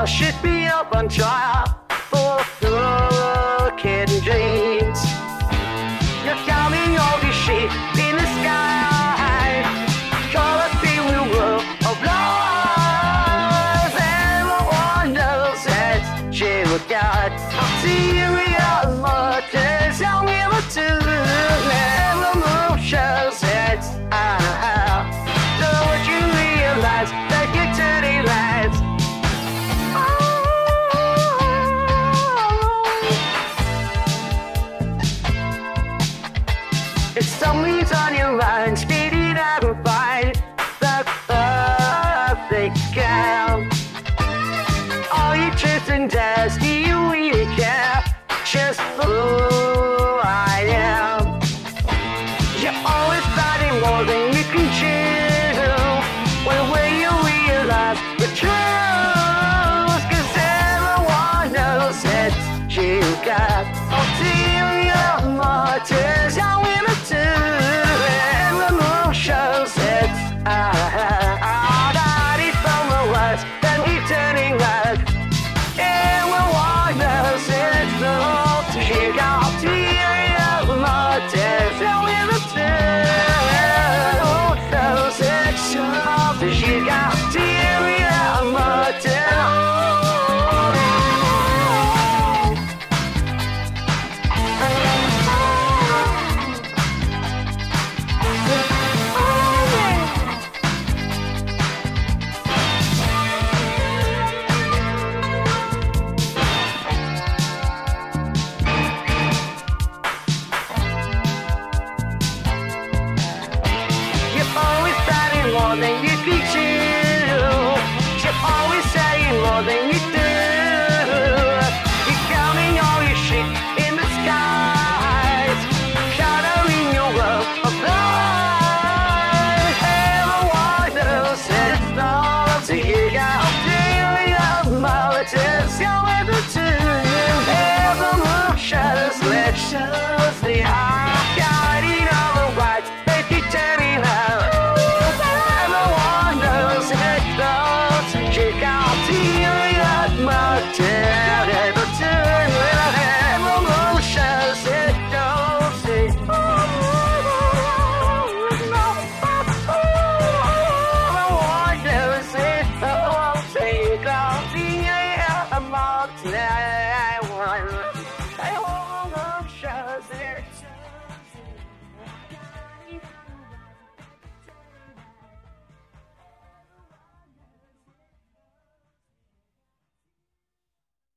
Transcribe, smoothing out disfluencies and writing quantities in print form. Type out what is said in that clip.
should be up on trial for broken dreams. You're counting all this shit in the sky. Call a feeling world of lies. Everyone knows that you got serious motives. I'll never do never move shows that don't you realize that you're turning lights. It's something's on your mind, speeding up and find the perfect count. All your truth and dust, do you really care? Just who I am. You're always fighting more than you can chew. When you realize the truth, 'cause everyone knows that you got ulterior motives. I'm gonna do every move shows that I got it from the words that keep turning right. Everyone knows it's the hope to hear got ulterior motives. I'm gonna do those actions that you got ulterior motives. More than you can chew. You're always saying more than you do. You're counting all your shit in the skies, shattering your world of lies. Everyone knows it's not up to you. Got ulterior motives. You're with the two. Every move shadows, let's show.